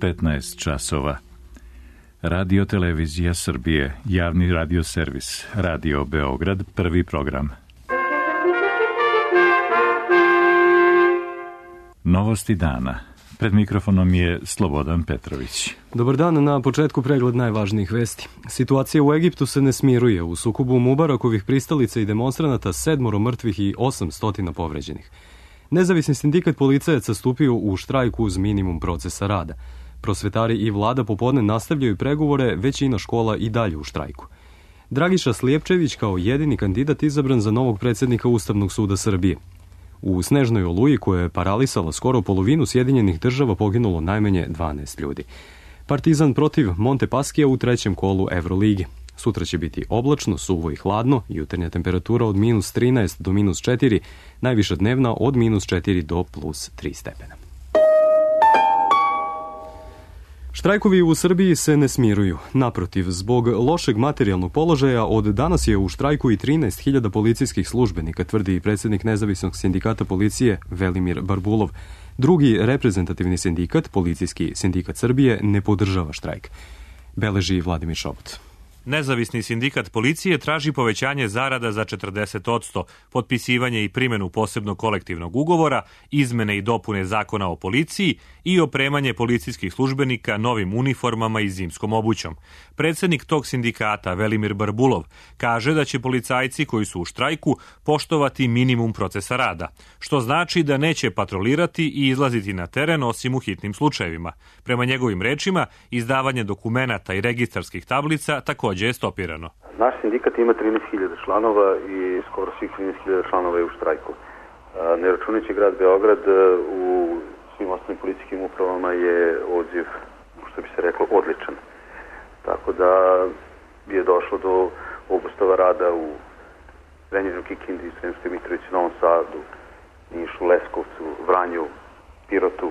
15 časova. Radio Televizija Srbije, javni radio servis, Radio Beograd, prvi program. Novosti dana. Pred mikrofonom je Slobodan Petrović. Dobar dan, na početku pregled najvažnijih vesti. Situacija u Egiptu se ne smiruje. U sukobu Mubarakovih pristalica i demonstranata 7 mrtvih i 800 povređenih. Nezavisni sindikat policajaca stupio u štrajku uz minimum procesa rada. Prosvetari i vlada popodne nastavljaju pregovore, većina škola i dalje u štrajku. Dragiša Slijepčević kao jedini kandidat izabran za novog predsjednika Ustavnog suda Srbije. U snežnoj oluji koja je paralisala skoro polovinu Sjedinjenih država poginulo najmanje 12 ljudi. Partizan protiv Montepaskija u trećem kolu Evrolige. Sutra će biti oblačno, suvo i hladno, jutarnja temperatura od -13 do -4, najviša dnevna od -4 do +3 stepena. Štrajkovi u Srbiji se ne smiruju. Naprotiv, zbog lošeg materijalnog položaja od danas je u štrajku i 13.000 policijskih službenika, tvrdi predsjednik Nezavisnog sindikata policije Velimir Barbulov. Drugi reprezentativni sindikat, Policijski sindikat Srbije, ne podržava štrajk. Beleži Vladimir Šobot. Nezavisni sindikat policije traži povećanje zarada za 40%, potpisivanje i primjenu posebnog kolektivnog ugovora, izmene i dopune zakona o policiji i opremanje policijskih službenika novim uniformama i zimskom obućom. Predsjednik tog sindikata, Velimir Barbulov, kaže da će policajci koji su u štrajku poštovati minimum procesa rada, što znači da neće patrolirati i izlaziti na teren osim u hitnim slučajevima. Prema njegovim rečima, izdavanje dokumenata i registarskih tablica također je stopirano. Naš sindikat ima 13.000 članova i skoro svih 13.000 članova je u štrajku. Ne računajući grad Beograd, u svim ostalim policijskim upravama je odziv, što bi se reklo, odličan. Tako da je došlo do obustava rada u Zrenjaninu, Kikindi, Sremskoj Mitrovici, Novom Sadu, Nišu, Leskovcu, Vranju, Pirotu,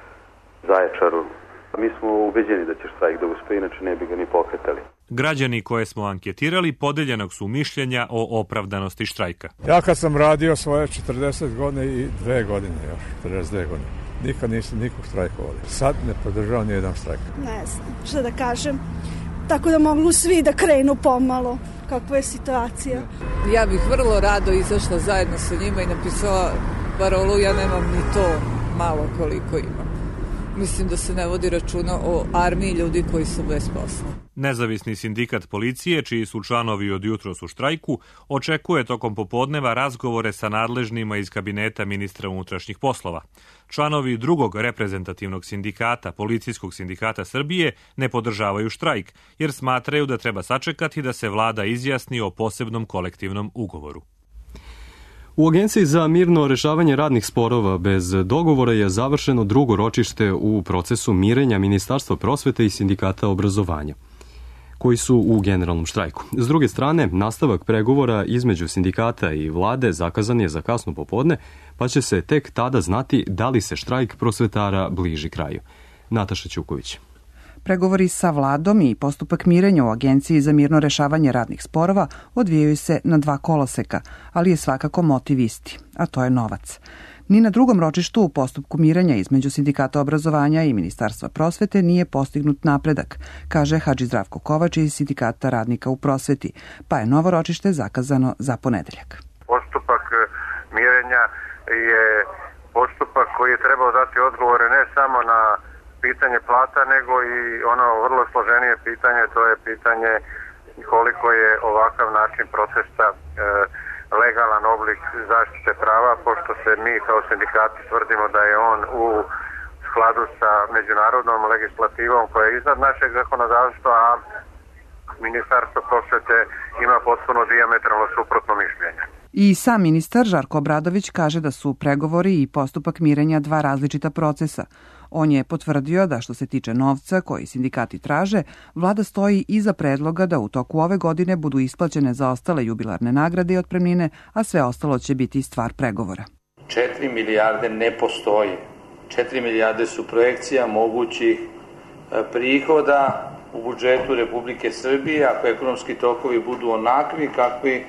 Zaječaru. Mi smo ubeđeni da će štrajk da uspe, inače ne bi ga ni pokretali. Građani koje smo anketirali podeljenog su mišljenja o opravdanosti štrajka. Ja kad sam radio svoje 40 godine i 2 godine još, 42 godine, nikad nisam nikog štrajkovali. Sad ne podržavam nijedan štrajk. Ne znam, šta da kažem. Tako da mogu svi da krenu pomalo. Kakva je situacija? Ja bih vrlo rado izašla zajedno sa njima i napisala parolu, ja nemam ni to malo koliko imam. Mislim da se ne vodi računa o armiji ljudi koji su bez posla. Nezavisni sindikat policije, čiji su članovi od jutros u štrajku, očekuje tokom popodneva razgovore sa nadležnima iz kabineta ministra unutrašnjih poslova. Članovi drugog reprezentativnog sindikata, Policijskog sindikata Srbije, ne podržavaju štrajk, jer smatraju da treba sačekati da se vlada izjasni o posebnom kolektivnom ugovoru. U Agenciji za mirno rešavanje radnih sporova bez dogovora je završeno drugo ročište u procesu mirenja Ministarstva prosvete i Sindikata obrazovanja, koji su u generalnom štrajku. S druge strane, nastavak pregovora između sindikata i vlade zakazan je za kasno popodne, pa će se tek tada znati da li se štrajk prosvetara bliži kraju. Nataša Ćuković. Pregovori sa vladom i postupak mirenja u Agenciji za mirno rešavanje radnih sporova odvijaju se na 2 koloseka, ali je svakako motiv isti, a to je novac. Ni na drugom ročištu u postupku mirenja između Sindikata obrazovanja i Ministarstva prosvete nije postignut napredak, kaže Hadži Zdravko Kovač iz Sindikata radnika u prosveti, pa je novo ročište zakazano za ponedeljak. Postupak mirenja je postupak koji je trebao dati odgovore ne samo na pitanje plata, nego i ono vrlo složenije pitanje, to je pitanje koliko je ovakav način procesa legalan oblik zaštite prava, pošto se mi kao sindikati tvrdimo da je on u skladu sa međunarodnom legislativom koja je iznad našeg zakonodavstva, a Ministarstvo prosvete ima potpuno dijametralno suprotno mišljenje. I sam ministar Žarko Obradović kaže da su pregovori i postupak mirenja 2 različita procesa. On je potvrdio da što se tiče novca koji sindikati traže, vlada stoji iza predloga da u toku ove godine budu isplaćene zaostale jubilarne nagrade i otpremnine, a sve ostalo će biti stvar pregovora. 4 milijarde ne postoji. 4 milijarde su projekcija mogućih prihoda u budžetu Republike Srbije, ako ekonomski tokovi budu onakvi kakvi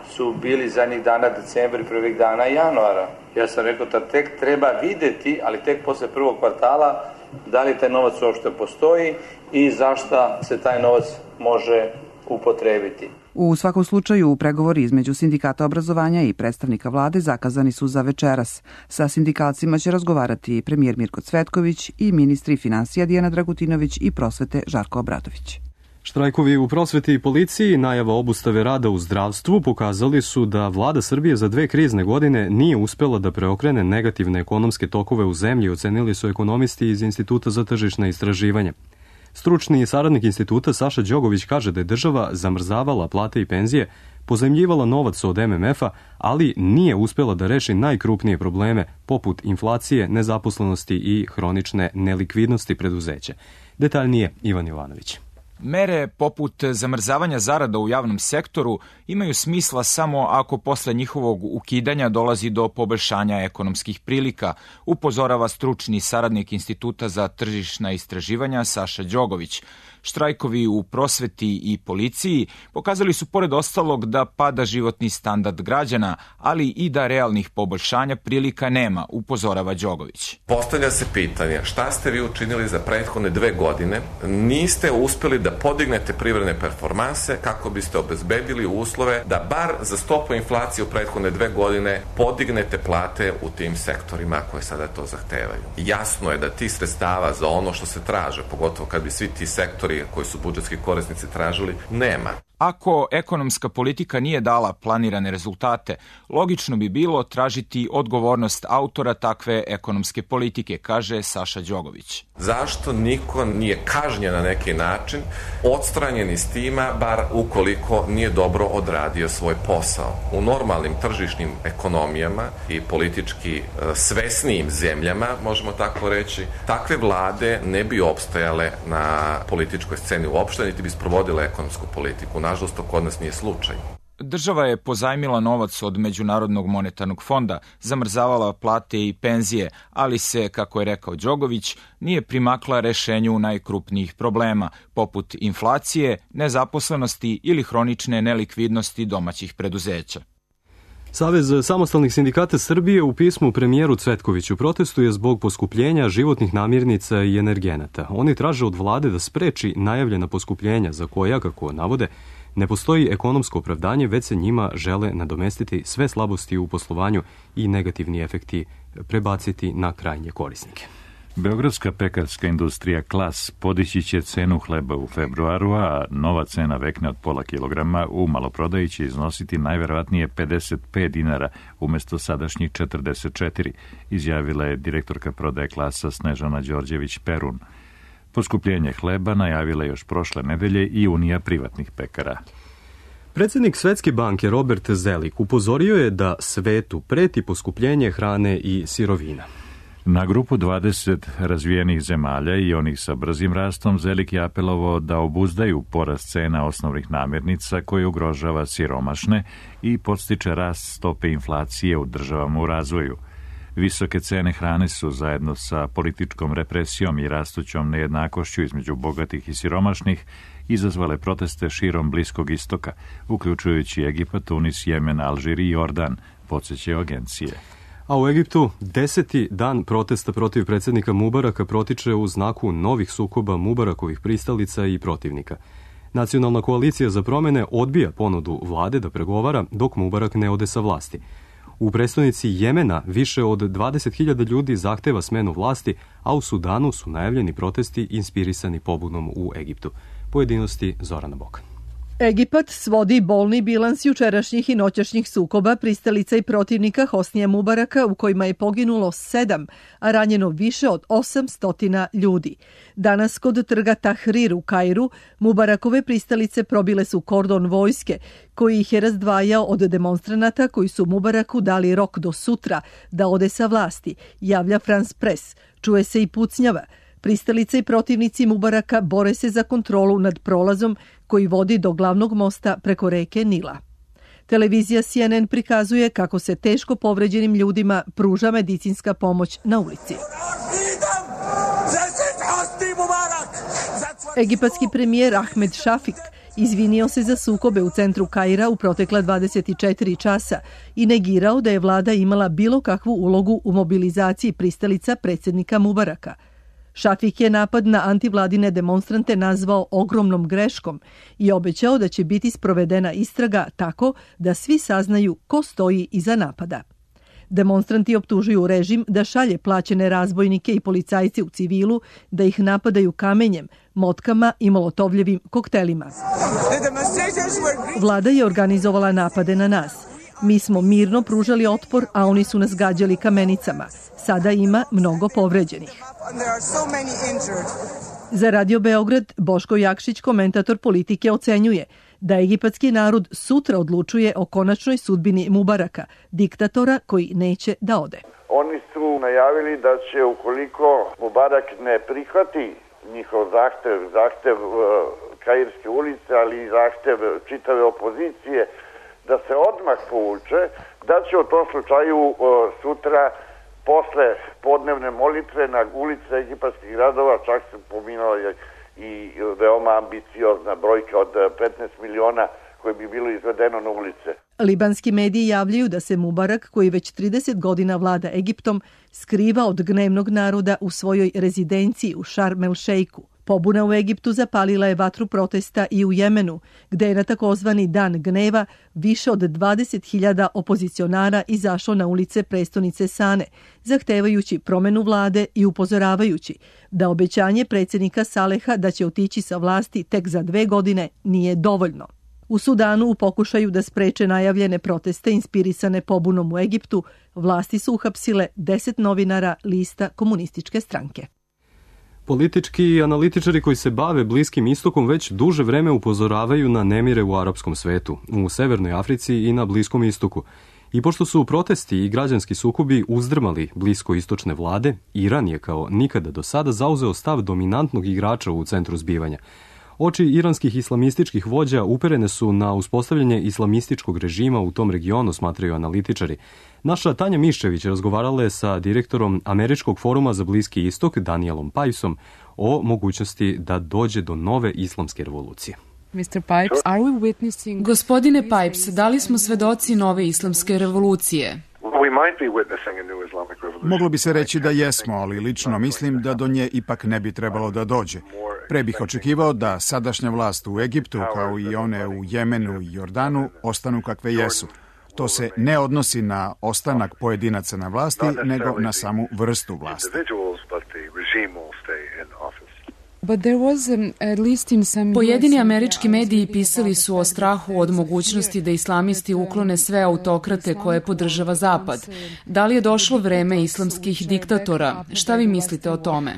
su bili zadnjih dana decembra i prvih dana januara. Ja sam rekao da tek treba vidjeti, ali tek posle prvog kvartala, da li taj novac uopšte postoji i zašta se taj novac može upotrebiti. U svakom slučaju, pregovori između sindikata obrazovanja i predstavnika vlade zakazani su za večeras. Sa sindikalcima će razgovarati premijer Mirko Cvetković i ministri finansija Dijana Dragutinović i prosvete Žarko Obradović. Štrajkovi u prosveti i policiji, najava obustave rada u zdravstvu pokazali su da vlada Srbije za 2 krizne godine nije uspela da preokrene negativne ekonomske tokove u zemlji, ocenili su ekonomisti iz Instituta za tržišna istraživanja. Stručni saradnik instituta Saša Đogović kaže da je država zamrzavala plate i penzije, pozajmljivala novac od MMF-a, ali nije uspela da reši najkrupnije probleme poput inflacije, nezaposlenosti i hronične nelikvidnosti preduzeća. Detaljnije Ivan Jovanović. Mere poput zamrzavanja zarada u javnom sektoru imaju smisla samo ako posle njihovog ukidanja dolazi do poboljšanja ekonomskih prilika, upozorava stručni saradnik Instituta za tržišna istraživanja Saša Đogović. Štrajkovi u prosveti i policiji pokazali su pored ostalog da pada životni standard građana, ali i da realnih poboljšanja prilika nema, upozorava Đogović. Postavlja se pitanje šta ste vi učinili za prethodne 2 godine, niste uspeli da podignete privredne performanse kako biste obezbedili uslove da bar za stopu inflacije u prethodne 2 godine podignete plate u tim sektorima koje sada to zahtevaju. Jasno je da ti sredstava za ono što se traže, pogotovo kad bi svi ti sektori koji su budžetski korisnici tražili, nema. Ako ekonomska politika nije dala planirane rezultate, logično bi bilo tražiti odgovornost autora takve ekonomske politike, kaže Saša Đogović. Zašto niko nije kažnjen na neki način, odstranjen iz tima, bar ukoliko nije dobro odradio svoj posao? U normalnim tržišnim ekonomijama i politički svesnijim zemljama, možemo tako reći, takve vlade ne bi opstajale na političkoj sceni uopšte, niti bi sprovodile ekonomsku politiku. Nažalost, to kod nas nije slučaj. Država je pozajmila novac od Međunarodnog monetarnog fonda, zamrzavala plate i penzije, ali se, kako je rekao Đogović, nije primakla rešenju najkrupnijih problema, poput inflacije, nezaposlenosti ili hronične nelikvidnosti domaćih preduzeća. Savez samostalnih sindikata Srbije u pismu premijeru Cvetkoviću protestuje zbog poskupljenja životnih namirnica i energenata. Oni traže od vlade da spreči najavljena poskupljenja za koja, kako navode, ne postoji ekonomsko opravdanje, već se njima žele nadomestiti sve slabosti u poslovanju i negativni efekti prebaciti na krajnje korisnike. Beogradska pekarska industrija Klas podići će cenu hleba u februaru, a nova cena vekne od pola kilograma u maloprodaji će iznositi najverovatnije 55 dinara umjesto sadašnjih 44, izjavila je direktorka prodaje Klasa Snežana Đorđević-Perun. Poskupljenje hleba najavila još prošle nedelje i Unija privatnih pekara. Predsjednik Svetske banke Robert Zelik upozorio je da svetu preti poskupljenje hrane i sirovina. Na grupu 20 razvijenih zemalja i onih sa brzim rastom Zelik je apelovao da obuzdaju porast cena osnovnih namirnica koji ugrožava siromašne i podstiče rast stope inflacije u državama u razvoju. Visoke cene hrane su zajedno sa političkom represijom i rastućom nejednakošću između bogatih i siromašnih izazvale proteste širom Bliskog istoka, uključujući Egipat, Tunis, Jemen, Alžir i Jordan, podsjećaju agencije. A u Egiptu 10. dan protesta protiv predsjednika Mubaraka protiče u znaku novih sukoba Mubarakovih pristalica i protivnika. Nacionalna koalicija za promjene odbija ponudu vlade da pregovara dok Mubarak ne ode sa vlasti. U prestonici Jemena više od 20.000 ljudi zahteva smenu vlasti, a u Sudanu su najavljeni protesti inspirisani pobunom u Egiptu. Pojedinosti Zorana Bokan. Egipat svodi bolni bilans jučerašnjih i noćašnjih sukoba pristalica i protivnika Hosnija Mubaraka u kojima je poginulo 7, a ranjeno više od 800 ljudi. Danas kod trga Tahrir u Kairu Mubarakove pristalice probile su kordon vojske koji ih je razdvajao od demonstranata koji su Mubaraku dali rok do sutra da ode sa vlasti, javlja France Press. Čuje se i pucnjava. Pristalice i protivnici Mubaraka bore se za kontrolu nad prolazom koji vodi do glavnog mosta preko reke Nila. Televizija CNN prikazuje kako se teško povređenim ljudima pruža medicinska pomoć na ulici. Egipatski premijer Ahmed Šafik Izvinio se za sukobe u centru Kaira u protekla 24 časa i negirao da je vlada imala bilo kakvu ulogu u mobilizaciji pristalica predsjednika Mubaraka. Šafik je napad na antivladine demonstrante nazvao ogromnom greškom i obećao da će biti sprovedena istraga tako da svi saznaju ko stoji iza napada. Demonstranti optužuju režim da šalje plaćene razbojnike i policajce u civilu da ih napadaju kamenjem, motkama i molotovljevim koktelima. Vlada je organizovala napade na nas. Mi smo mirno pružali otpor, a oni su nas gađali kamenicama. Sada ima mnogo povređenih. Za Radio Beograd, Boško Jakšić, komentator politike, ocenjuje da egipatski narod sutra odlučuje o konačnoj sudbini Mubaraka, diktatora koji neće da ode. Oni su najavili da će, ukoliko Mubarak ne prihvati njihov zahtev Kairske ulice, ali i zahtev čitave opozicije, da se odmah povuče, da će u tom slučaju sutra posle podnevne molitve na ulice egipatskih gradova, čak se pominala i veoma ambiciozna brojka od 15 miliona koje bi bilo izvedeno na ulice. Libanski mediji javljaju da se Mubarak, koji već 30 godina vlada Egiptom, skriva od gnevnog naroda u svojoj rezidenciji u Šarm el Šejku. Pobuna u Egiptu zapalila je vatru protesta i u Jemenu, gde je na takozvani Dan gneva više od 20.000 opozicionara izašlo na ulice prestonice Sane, zahtevajući promenu vlade i upozoravajući da obećanje predsjednika Saleha da će otići sa vlasti tek za 2 godine nije dovoljno. U Sudanu, u pokušaju da spreče najavljene proteste inspirisane pobunom u Egiptu, vlasti su uhapsile 10 novinara lista komunističke stranke. Politički analitičari koji se bave Bliskim istokom već duže vreme upozoravaju na nemire u arapskom svetu, u Severnoj Africi i na Bliskom istoku. I pošto su protesti i građanski sukobi uzdrmali bliskoistočne vlade, Iran je kao nikada do sada zauzeo stav dominantnog igrača u centru zbivanja. Oči iranskih islamističkih vođa uperene su na uspostavljanje islamističkog režima u tom regionu, smatraju analitičari. Naša Tanja Miščević razgovarala je sa direktorom Američkog foruma za Bliski istok, Danielom Pipesom, o mogućnosti da dođe do nove islamske revolucije. Gospodine Pipes, da li smo svedoci nove islamske revolucije? Moglo bi se reći da jesmo, ali lično mislim da do nje ipak ne bi trebalo da dođe. Pre bih očekivao da sadašnja vlast u Egiptu, kao i one u Jemenu i Jordanu, ostanu kakve jesu. To se ne odnosi na ostanak pojedinaca na vlasti, nego na samu vrstu vlasti. Pojedini američki mediji pisali su o strahu od mogućnosti da islamisti uklone sve autokrate koje podržava Zapad. Da li je došlo vreme islamskih diktatora? Šta vi mislite o tome?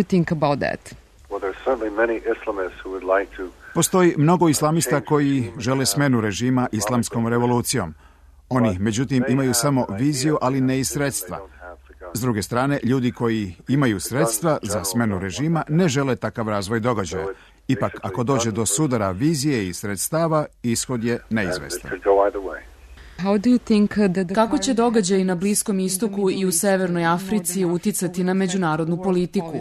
Postoji mnogo islamista koji žele smenu režima islamskom revolucijom. Oni, međutim, imaju samo viziju, ali ne i sredstva. S druge strane, ljudi koji imaju sredstva za smenu režima ne žele takav razvoj događaja. Ipak, ako dođe do sudara vizije i sredstava, ishod je neizvestan. Kako će događaji na Bliskom istoku i u Severnoj Africi uticati na međunarodnu politiku?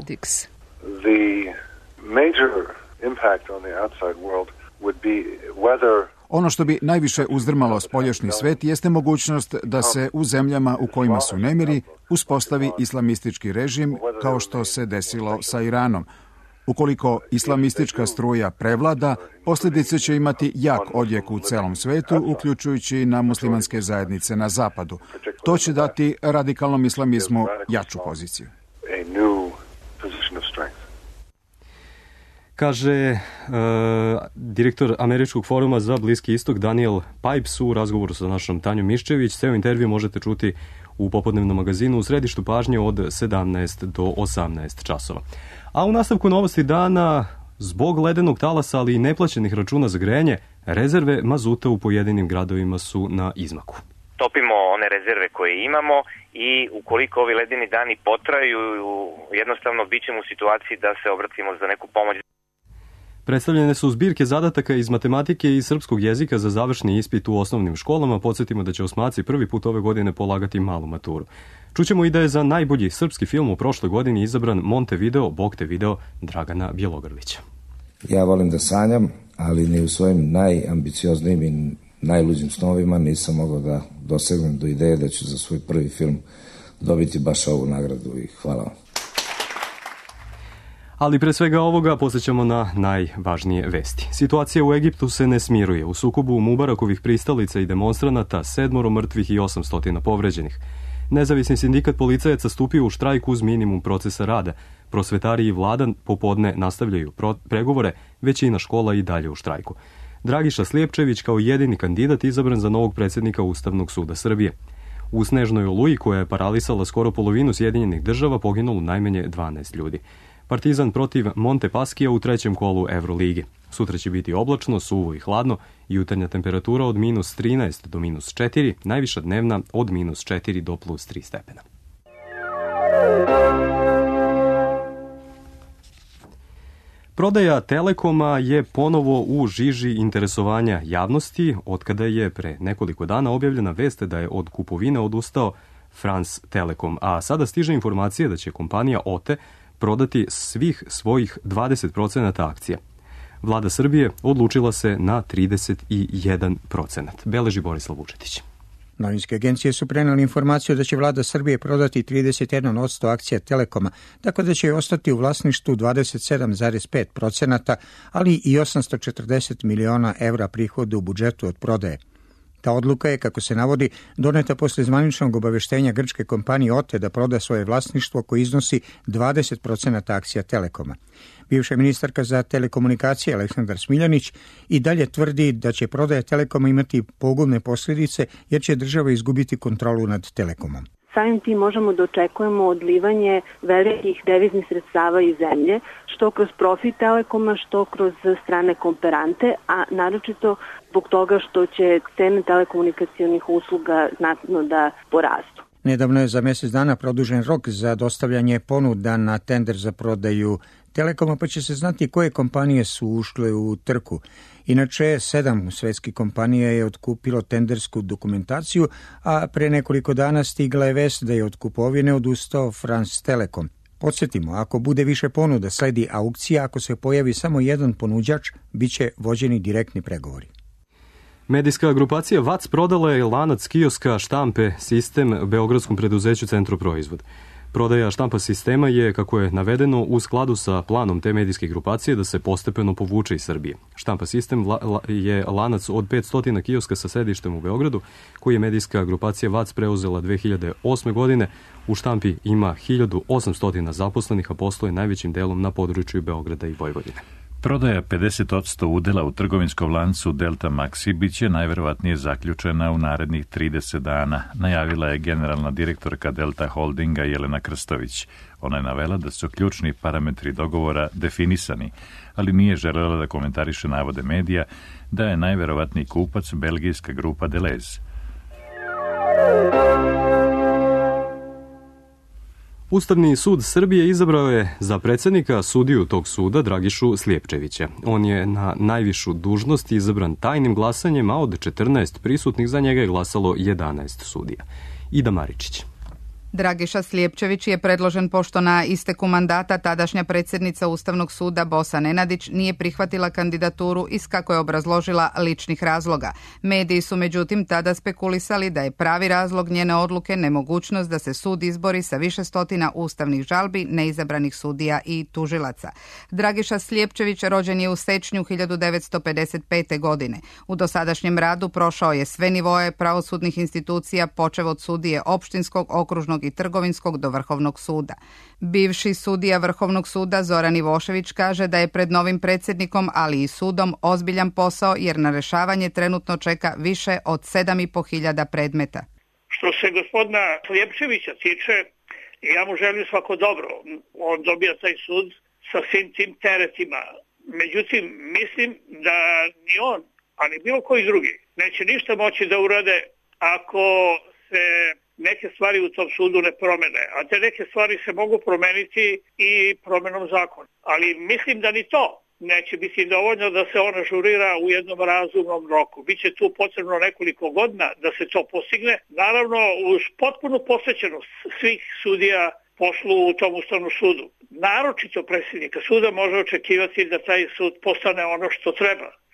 Ono što bi najviše uzdrmalo spoljašnji svet jeste mogućnost da se u zemljama u kojima su nemiri uspostavi islamistički režim, kao što se desilo sa Iranom. Ukoliko islamistička struja prevlada, posljedice će imati jak odjek u celom svetu, uključujući na muslimanske zajednice na zapadu. To će dati radikalnom islamizmu jaču poziciju. Kaže direktor Američkog foruma za Bliski istok Daniel Pipes u razgovoru sa našom Tanjom Miščević. Ceo intervju možete čuti u popodnevnom magazinu u središtu pažnje od 17 do 18 časova. A u nastavku novosti dana, zbog ledenog talasa, ali i neplaćenih računa za grejanje, rezerve mazuta u pojedinim gradovima su na izmaku. Topimo one rezerve koje imamo i ukoliko ovi ledeni dani potraju, jednostavno bit ćemo u situaciji da se obratimo za neku pomoć. Predstavljene su zbirke zadataka iz matematike i srpskog jezika za završni ispit u osnovnim školama. Podsjetimo da će osmaci prvi put ove godine polagati malu maturu. Čućemo i da je za najbolji srpski film u prošloj godini izabran Montevideo, Bog te video Dragana Bjelogrlića. Ja volim da sanjam, ali ni u svojim najambicioznijim i najluđim snovima nisam mogao da dosegnem do ideje da ću za svoj prvi film dobiti baš ovu nagradu i hvala vam. Ali pre svega ovoga posjećamo na najvažnije vesti. Situacija u Egiptu se ne smiruje. U sukobu Mubarakovih pristalica i demonstranata 7 mrtvih i 800 povređenih. Nezavisni sindikat policajaca stupio u štrajk uz minimum procesa rada. Prosvetari i vlada popodne nastavljaju pregovore, većina škola i dalje u štrajku. Dragiša Slijepčević kao jedini kandidat izabran za novog predsjednika Ustavnog suda Srbije. U snežnoj oluji koja je paralisala skoro polovinu Sjedinjenih država poginulo najmanje 12 ljudi. Partizan protiv Montepaskija u trećem kolu Euroligi. Sutra će biti oblačno, suvo i hladno, jutarnja temperatura od -13 do -4, najviša dnevna od -4 do +3 stepena. Prodaja Telekoma je ponovo u žiži interesovanja javnosti, otkada je pre nekoliko dana objavljena vest da je od kupovine odustao France Telekom, a sada stiže informacija da će kompanija OTE prodati svih svojih 20% akcija. Vlada Srbije odlučila se na 31%. Beleži Borislav Vučetić. Novinske agencije su preneli informaciju da će vlada Srbije prodati 31% akcija Telekoma, tako da će ostati u vlasništvu 27,5%, ali i 840 miliona evra prihoda u budžetu od prodaje. Ta odluka je, kako se navodi, doneta posle zvaničnog obaveštenja grčke kompanije OTE da proda svoje vlasništvo koje iznosi 20% akcija Telekoma. Bivša ministarka za telekomunikacije Aleksandar Smiljanić i dalje tvrdi da će prodaja Telekoma imati pogubne posljedice jer će država izgubiti kontrolu nad Telekomom. Samim tim možemo da očekujemo odlivanje velikih deviznih sredstava iz zemlje, što kroz profit Telekoma, što kroz strane kooperante, a naročito zbog toga što će cene telekomunikacionih usluga znatno da porastu. Nedavno je za mjesec dana produžen rok za dostavljanje ponuda na tender za prodaju Telekoma, pa će se znati koje kompanije su ušle u trku. Inače, 7 svetskih kompanija je otkupilo tendersku dokumentaciju, a pre nekoliko dana stigla je vest da je od kupovine odustao France Telekom. Podsjetimo, ako bude više ponuda, sledi aukcija, ako se pojavi samo jedan ponuđač, bit će vođeni direktni pregovori. Medijska grupacija VAC prodala je lanac kioska štampe sistem beogradskom preduzeću Centroproizvod. Prodaja štampa sistema je, kako je navedeno, u skladu sa planom te medijske grupacije da se postepeno povuče iz Srbije. Štampa sistem je lanac od 500 kioska sa sedištem u Beogradu, koji je medijska grupacija VAC preuzela 2008. godine. U štampi ima 1800 zaposlenih, a posluje najvećim delom na području Beograda i Vojvodine. Prodaja 50% udela u trgovinskom lancu Delta Maxi biće najverovatnije zaključena u narednih 30 dana, najavila je generalna direktorka Delta Holdinga Jelena Krstović. Ona je navela da su ključni parametri dogovora definisani, ali nije želela da komentariše navode medija da je najverovatniji kupac belgijska grupa Deleuze. Ustavni sud Srbije izabrao je za predsjednika sudiju tog suda Dragišu Slijepčevića. On je na najvišu dužnost izabran tajnim glasanjem, a od 14 prisutnih za njega je glasalo 11 sudija. Ida Maričić. Dragiša Slijepčević je predložen pošto na isteku mandata tadašnja predsjednica Ustavnog suda Bosa Nenadić nije prihvatila kandidaturu iz, kako je obrazložila, ličnih razloga. Mediji su međutim tada spekulisali da je pravi razlog njene odluke nemogućnost da se sud izbori sa više stotina ustavnih žalbi neizabranih sudija i tužilaca. Dragiša Slijepčević rođen je u sečnju 1955. godine. U dosadašnjem radu prošao je sve nivoe pravosudnih institucija, počev od sudije opštinskog, okružnog i trgovinskog do Vrhovnog suda. Bivši sudija Vrhovnog suda Zoran Ivošević kaže da je pred novim predsjednikom, ali i sudom, ozbiljan posao jer na rešavanje trenutno čeka više od 7.500 predmeta. Što se gospodina Slijepčevića tiče, ja mu želim svako dobro. On dobija taj sud sa svim tim teretima. Međutim, mislim da ni on, a ni bilo koji drugi, neće ništa moći da urade ako se neke stvari u tom sudu ne promene, a te neke stvari se mogu promeniti i promenom zakona. Ali mislim da ni to neće biti dovoljno da se on ažurira u jednom razumnom roku. Biće tu potrebno nekoliko godina da se to postigne, naravno uz potpunu posvećenost svih sudija poslu u tom Ustavnom sudu. Naročito predsjednika suda može očekivati da taj sud postane ono što treba.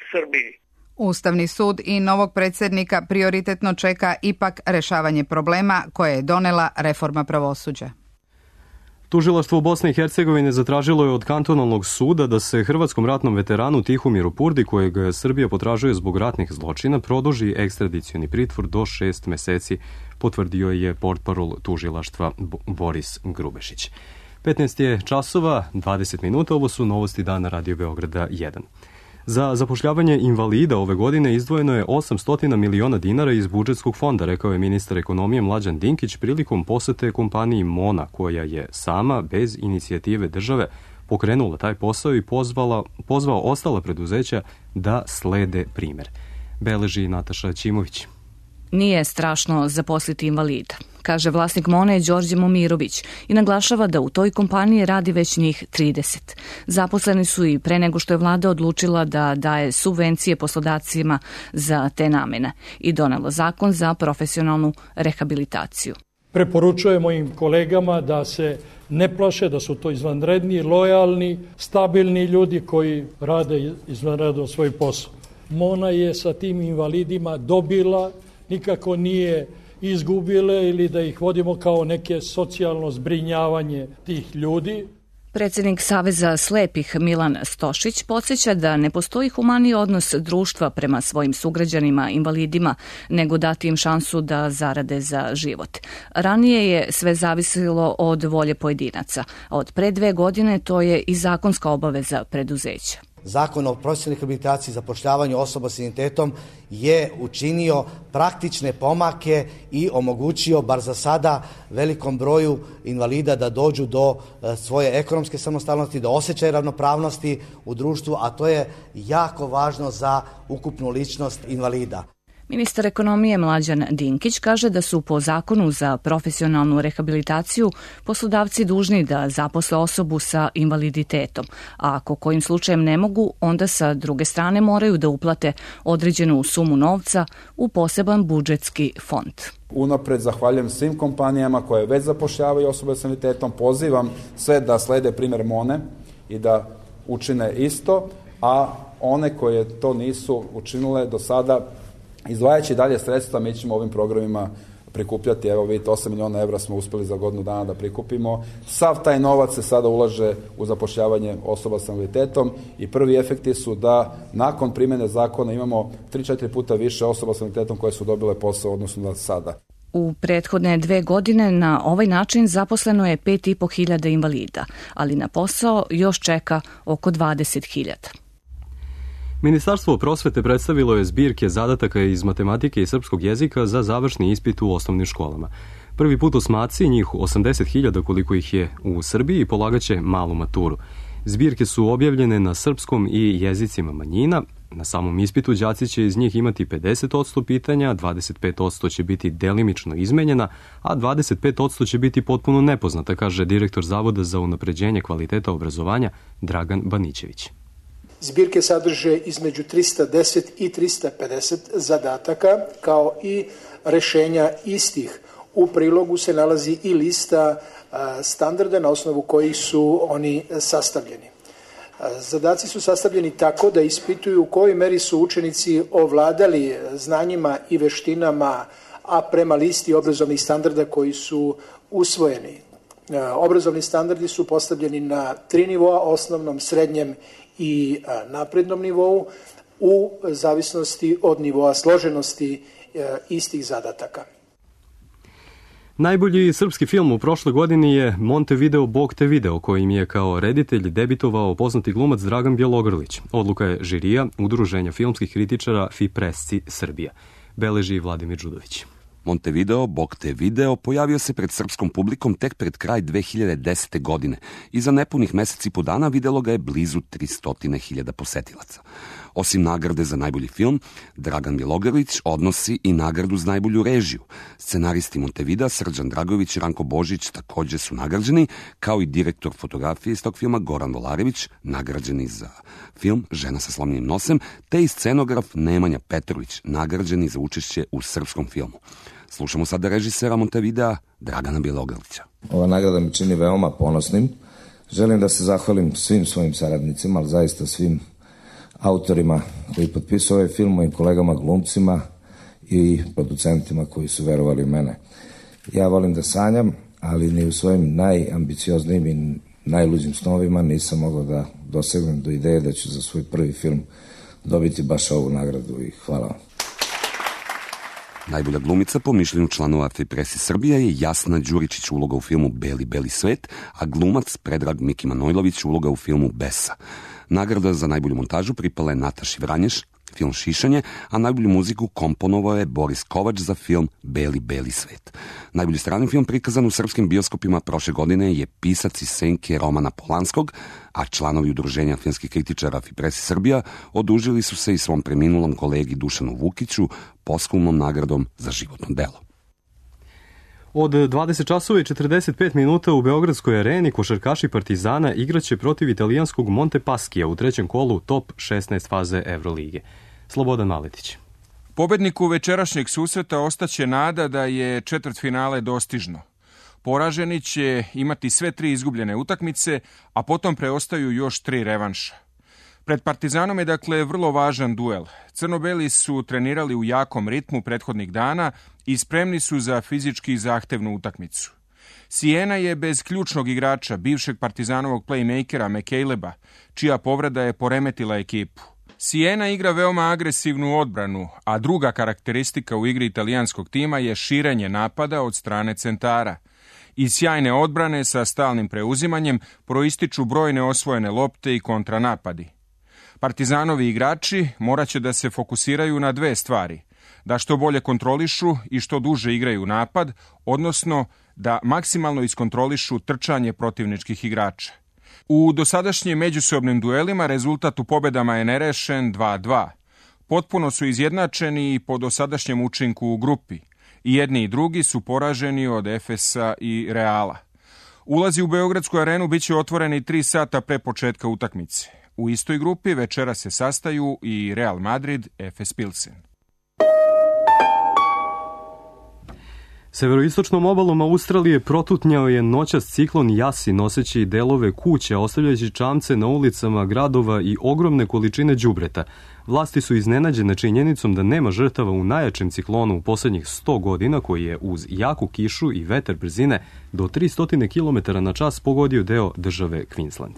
Srbiji. Ustavni sud i novog predsjednika prioritetno čeka ipak rešavanje problema koje je donela reforma pravosuđa. Tužilaštvo u Bosni i Hercegovine zatražilo je od kantonalnog suda da se hrvatskom ratnom veteranu Tihomiru Purdi, kojeg Srbija potražuje zbog ratnih zločina, produži ekstradicioni pritvor do 6 meseci, potvrdio je portparol tužilaštva Boris Grubešić. 15 je časova, 20 minuta, ovo su novosti dana Radio Beograda 1. Za zapošljavanje invalida ove godine izdvojeno je 800 miliona dinara iz budžetskog fonda, rekao je ministar ekonomije Mlađan Dinkić prilikom posete kompaniji Mona, koja je sama, bez inicijative države, pokrenula taj posao i pozvao ostala preduzeća da slede primer. Beleži Nataša Ćimović. Nije strašno zaposliti invalida, kaže vlasnik Mone Đorđe Momirović i naglašava da u toj kompaniji radi već njih 30. Zaposleni su i pre nego što je vlada odlučila da daje subvencije poslodavcima za te namene i donela zakon za profesionalnu rehabilitaciju. Preporučujem mojim kolegama da se ne plaše, da su to izvanredni, lojalni, stabilni ljudi koji rade izvanredno svoj posao. Mona je sa tim invalidima dobila, nikako nije izgubile ili da ih vodimo kao neke socijalno zbrinjavanje tih ljudi. Predsjednik Saveza slepih Milan Stošić podsjeća da ne postoji humaniji odnos društva prema svojim sugrađanima invalidima, nego dati im šansu da zarade za život. Ranije je sve zavisilo od volje pojedinaca, a od pre 2 godine to je i zakonska obaveza preduzeća. Zakon o profesionalnoj rehabilitaciji i zapošljavanju osoba s invaliditetom je učinio praktične pomake i omogućio, bar za sada, velikom broju invalida da dođu do svoje ekonomske samostalnosti, do osjećaja ravnopravnosti u društvu, a to je jako važno za ukupnu ličnost invalida. Ministar ekonomije Mlađan Dinkić kaže da su po zakonu za profesionalnu rehabilitaciju poslodavci dužni da zaposle osobu sa invaliditetom, a ako kojim slučajem ne mogu, onda sa druge strane moraju da uplate određenu sumu novca u poseban budžetski fond. Unapred zahvaljujem svim kompanijama koje već zapošljavaju osobe s invaliditetom, pozivam sve da slede primjer Mone i da učine isto, a one koje to nisu učinile do sada, izdvajajući dalje sredstva, mi ćemo ovim programima prikupljati, evo vidite, 8 miliona evra smo uspjeli za godinu dana da prikupimo. Sav taj novac se sada ulaže u zapošljavanje osoba s invaliditetom i prvi efekti su da nakon primjene zakona imamo 3-4 puta više osoba s invaliditetom koje su dobile posao odnosno na sada. U prethodne 2 godine na ovaj način zaposleno je 5.500 invalida, ali na posao još čeka oko 20.000. Ministarstvo prosvete predstavilo je zbirke zadataka iz matematike i srpskog jezika za završni ispit u osnovnim školama. Prvi put osmaci, njih 80.000 koliko ih je u Srbiji, polagaće malu maturu. Zbirke su objavljene na srpskom i jezicima manjina. Na samom ispitu đaci će iz njih imati 50% pitanja, 25% će biti delimično izmenjena, a 25% će biti potpuno nepoznata, kaže direktor Zavoda za unapređenje kvaliteta obrazovanja Dragan Banićević. Zbirke sadrže između 310 i 350 zadataka, kao i rešenja istih. U prilogu se nalazi i lista standarda na osnovu kojih su oni sastavljeni. Zadaci su sastavljeni tako da ispituju u kojoj meri su učenici ovladali znanjima i veštinama, a prema listi obrazovnih standarda koji su usvojeni. Obrazovni standardi su postavljeni na 3 nivoa, osnovnom, srednjem i naprednom nivou, u zavisnosti od nivoa složenosti istih zadataka. Najbolji srpski film u prošloj godini je Montevideo, Bog te video, kojim je kao reditelj debitovao poznati glumac Dragan Bjelogrlić. Odluka je žirija Udruženja filmskih kritičara FIPRESCI Srbija. Beleži Vladimir Đudović. Montevideo, Bog te video, pojavio se pred srpskom publikom tek pred kraj 2010. godine i za nepunih meseci po dana videlo ga je blizu 300.000 posetilaca. Osim nagrade za najbolji film, Dragan Bjelogrlić odnosi i nagradu za najbolju režiju. Scenaristi Montevidea, Srđan Dragović i Ranko Božić također su nagrađeni, kao i direktor fotografije iz tog filma Goran Volarević, nagrađeni za film Žena sa slomljenim nosem, te i scenograf Nemanja Petrović, nagrađeni za učešće u srpskom filmu. Slušamo sada režisera Montevidea, Dragana Bjelogrlića. Ova nagrada mi čini veoma ponosnim. Želim da se zahvalim svim svojim saradnicima, ali zaista svim, autorima koji potpisuju ovaj film, mojim kolegama glumcima i producentima koji su verovali u mene. Ja volim da sanjam, ali ni u svojim najambicioznijim i najluđim snovima nisam mogao da dosegnem do ideje da ću za svoj prvi film dobiti baš ovu nagradu i hvala vam. Najbolja glumica po mišljenju članova Presi Srbija je Jasna Đuričić, uloga u filmu Beli, beli svet, a glumac Predrag Miki Manojlović, uloga u filmu Besa. Nagrada za najbolju montažu pripala je Nataši Vranješ, film Šišanje, a najbolju muziku komponovao je Boris Kovač za film Beli, beli svet. Najbolji strani film prikazan u srpskim bioskopima prošle godine je Pisac iz senke Romana Polanskog, a članovi udruženja filmskih kritičara Presi Srbija odužili su se i svom preminulom kolegi Dušanu Vukiću posthumnom nagradom za životno delo. Od 20 časova i 45 minuta u Beogradskoj areni košarkaši Partizana igraće protiv italijanskog Montepaskija u trećem kolu top 16 faze Evrolige. Slobodan Maletić. Pobedniku večerašnjeg susreta ostaće nada da je četvrtfinale dostižno. Poraženi će imati sve 3 izgubljene utakmice, a potom preostaju još 3 revanša. Pred Partizanom je dakle vrlo važan duel. Crno-beli su trenirali u jakom ritmu prethodnih dana i spremni su za fizički zahtevnu utakmicu. Siena je bez ključnog igrača, bivšeg Partizanovog playmakera McCaleba, čija povreda je poremetila ekipu. Siena igra veoma agresivnu odbranu, a druga karakteristika u igri italijanskog tima je širenje napada od strane centara. Iz sjajne odbrane sa stalnim preuzimanjem proističu brojne osvojene lopte i kontranapadi. Partizanovi igrači morat će da se fokusiraju na 2 stvari, da što bolje kontrolišu i što duže igraju napad, odnosno da maksimalno iskontrolišu trčanje protivničkih igrača. U dosadašnjim međusobnim duelima rezultat u pobedama je nerešen 2-2. Potpuno su izjednačeni i po dosadašnjem učinku u grupi. I jedni i drugi su poraženi od Efesa i Reala. Ulazi u Beogradsku arenu biće otvoreni 3 sata pre početka utakmice. U istoj grupi večera se sastaju i Real Madrid, Efes Pilsen. Severoistočnom obalom Australije protutnjao je noćas ciklon Jasi noseći delove kuća, ostavljajući čamce na ulicama gradova i ogromne količine đubreta. Vlasti su iznenađene činjenicom da nema žrtava u najjačem ciklonu u poslednjih 100 godina, koji je uz jaku kišu i vetar brzine do 300 km na čas pogodio deo države Queensland.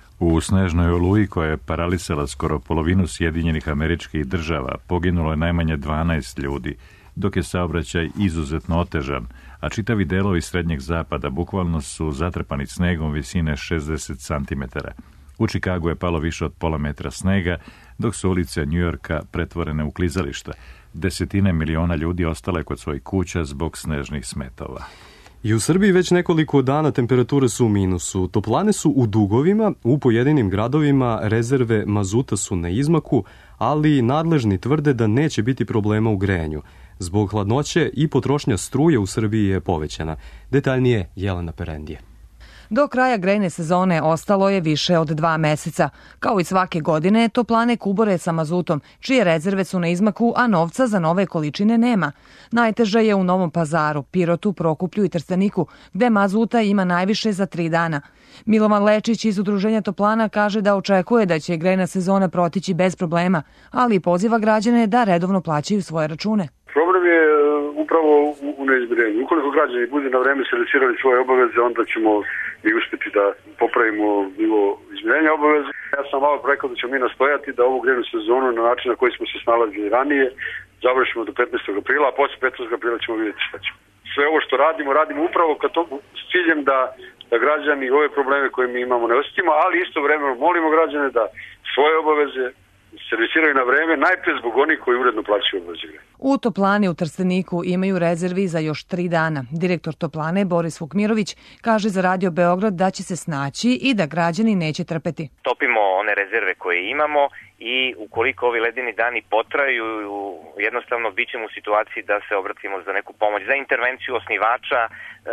U snežnoj oluji koja je paralisala skoro polovinu Sjedinjenih Američkih Država poginulo je najmanje 12 ljudi, dok je saobraćaj izuzetno otežan, a čitavi delovi srednjeg zapada bukvalno su zatrpani snegom visine 60 cm. U Čikagu je palo više od pola metra snega, dok su ulice Njujorka pretvorene u klizališta. Desetine miliona ljudi ostale kod svojih kuća zbog snežnih smetova. I u Srbiji već nekoliko dana temperature su u minusu. Toplane su u dugovima, u pojedinim gradovima rezerve mazuta su na izmaku, ali nadležni tvrde da neće biti problema u grejanju. Zbog hladnoće i potrošnja struje u Srbiji je povećana. Detaljnije Jelena Perendije. Do kraja grejne sezone ostalo je više od 2 meseca. Kao i svake godine, toplane kubore sa mazutom, čije rezerve su na izmaku, a novca za nove količine nema. Najteže je u Novom Pazaru, Pirotu, Prokuplju i Trsteniku, gde mazuta ima najviše za 3 dana. Milovan Lečić iz Udruženja toplana kaže da očekuje da će grejna sezona protići bez problema, ali poziva građane da redovno plaćaju svoje račune. Problem je upravo u neizmirenju. Ukoliko građani budu na vreme servisirali svoje obaveze, onda ćemo i uspjeti da popravimo nivo izmirenja obaveze. Ja sam malo rekao da ćemo mi nastojati da ovu grejnu sezonu na način na koji smo se snalazili ranije završimo do 15. aprila, a posle 15. aprila ćemo vidjeti šta ćemo. Sve ovo što radimo upravo s ciljem da građani ove probleme koje mi imamo ne osjetimo, ali istovremeno molimo građane da svoje obaveze servisiraju na vreme, najpre zbog onih koji uredno plaćaju obaveze. U toplani u Trsteniku imaju rezervi za još 3 dana. Direktor toplane Boris Vukmirović kaže za Radio Beograd da će se snaći i da građani neće trpeti. Topimo one rezerve koje imamo i ukoliko ovi ledeni dani potraju, jednostavno bit ćemo u situaciji da se obratimo za neku pomoć, za intervenciju osnivača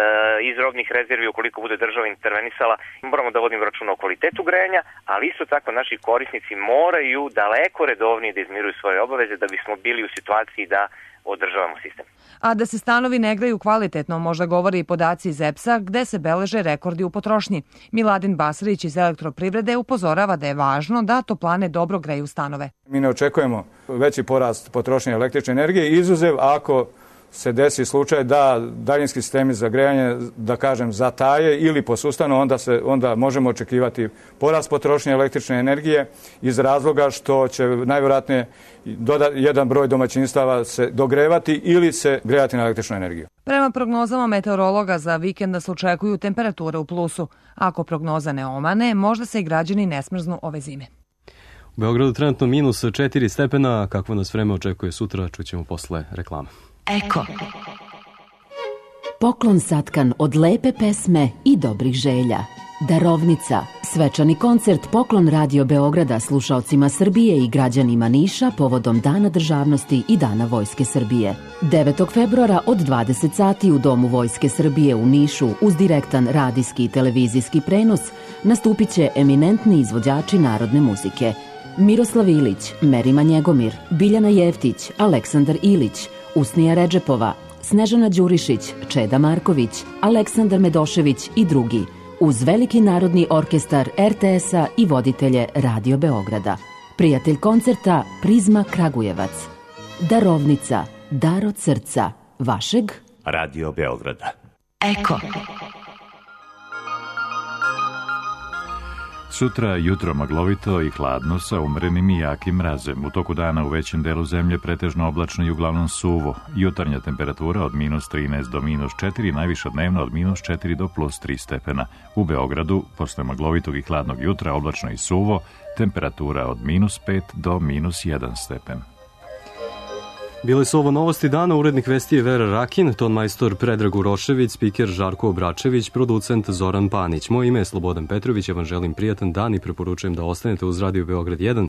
iz robnih rezervi, ukoliko bude država intervenisala. Moramo da vodimo računa o kvalitetu grejanja, ali isto tako naši korisnici moraju daleko redovnije da izmiruju svoje obaveze da bismo bili u situaciji da održavamo sistem. A da se stanovi ne greju kvalitetno, možda govori i podaci iz EPS-a gde se beleže rekordi u potrošnji. Miladin Basarić iz Elektroprivrede upozorava da je važno da toplane dobro greju stanove. Mi ne očekujemo veći porast potrošnje električne energije, izuzev ako se desi slučaj da daljinski sistemi za grejanje, da kažem, zataje ili posustanu, onda možemo očekivati porast potrošnje električne energije iz razloga što će najvjerojatnije jedan broj domaćinstava se dogrevati ili se grejati na električnu energiju. Prema prognozama meteorologa za vikend nas očekuju temperature u plusu. Ako prognoza ne omane, možda se i građani ne smrznu ove zime. U Beogradu trenutno minus 4 stepena, kakvo nas vreme očekuje sutra, čućemo posle reklama. Eko. Poklon satkan od lepe pesme i dobrih želja. Darovnica. Svečani koncert Poklon Radio Beograda slušaocima Srbije i građanima Niša povodom Dana državnosti i Dana Vojske Srbije. 9. februara od 20 sati u Domu Vojske Srbije u Nišu uz direktan radijski i televizijski prenos nastupit će eminentni izvođači narodne muzike. Miroslav Ilić, Merima Njegomir, Biljana Jeftić, Aleksandar Ilić, Usnija Redžepova, Snežana Đurišić, Čeda Marković, Aleksandar Medošević i drugi, uz veliki narodni orkestar RTS-a i voditelje Radio Beograda. Prijatelj koncerta Prizma Kragujevac. Darovnica, dar od srca, vašeg Radio Beograda. Eko. Sutra jutro maglovito i hladno sa umerenim i jakim mrazem. U toku dana u većem delu zemlje pretežno oblačno i uglavnom suvo. Jutarnja temperatura od minus 13 do minus 4, najviša dnevna od minus 4 do plus 3 stepena. U Beogradu, posle maglovitog i hladnog jutra, oblačno i suvo, temperatura od minus 5 do minus 1 stepen. Bile su ovo novosti dana, urednik vesti je Vera Rakin, tonmajstor Predrag Urošević, spiker Žarko Obračević, producent Zoran Panić. Moje ime je Slobodan Petrović, ja vam želim prijatan dan i preporučujem da ostanete uz Radio Beograd 1.